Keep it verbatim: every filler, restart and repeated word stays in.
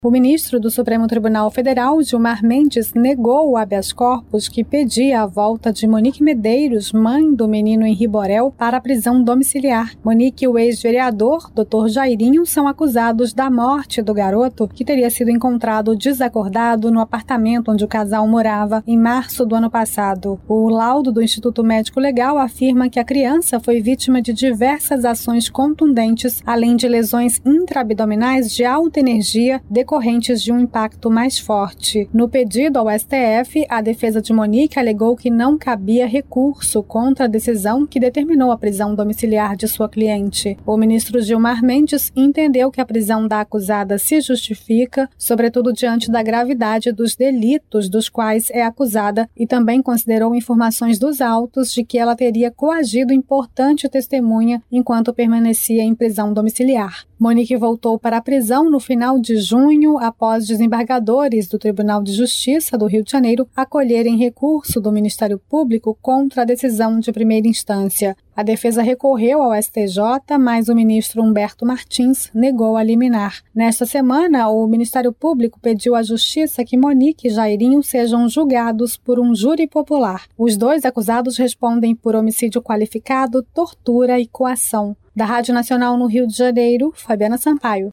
O ministro do Supremo Tribunal Federal, Gilmar Mendes, negou o habeas corpus que pedia a volta de Monique Medeiros, mãe do menino Henri Borel, para a prisão domiciliar. Monique e o ex-vereador, doutor Jairinho, são acusados da morte do garoto, que teria sido encontrado desacordado no apartamento onde o casal morava em março do ano passado. O laudo do Instituto Médico Legal afirma que a criança foi vítima de diversas ações contundentes, além de lesões intraabdominais de alta energia, decorrentes de um impacto mais forte. No pedido ao S T F, a defesa de Monique alegou que não cabia recurso contra a decisão que determinou a prisão domiciliar de sua cliente. O ministro Gilmar Mendes entendeu que a prisão da acusada se justifica, sobretudo diante da gravidade dos delitos dos quais é acusada, e também considerou informações dos autos de que ela teria coagido importante testemunha enquanto permanecia em prisão domiciliar. Monique voltou para a prisão no final de junho, após desembargadores do Tribunal de Justiça do Rio de Janeiro acolherem recurso do Ministério Público contra a decisão de primeira instância. A defesa recorreu ao S T J, mas o ministro Humberto Martins negou a liminar. Nesta semana, o Ministério Público pediu à Justiça que Monique e Jairinho sejam julgados por um júri popular. Os dois acusados respondem por homicídio qualificado, tortura e coação. Da Rádio Nacional no Rio de Janeiro, Fabiana Sampaio.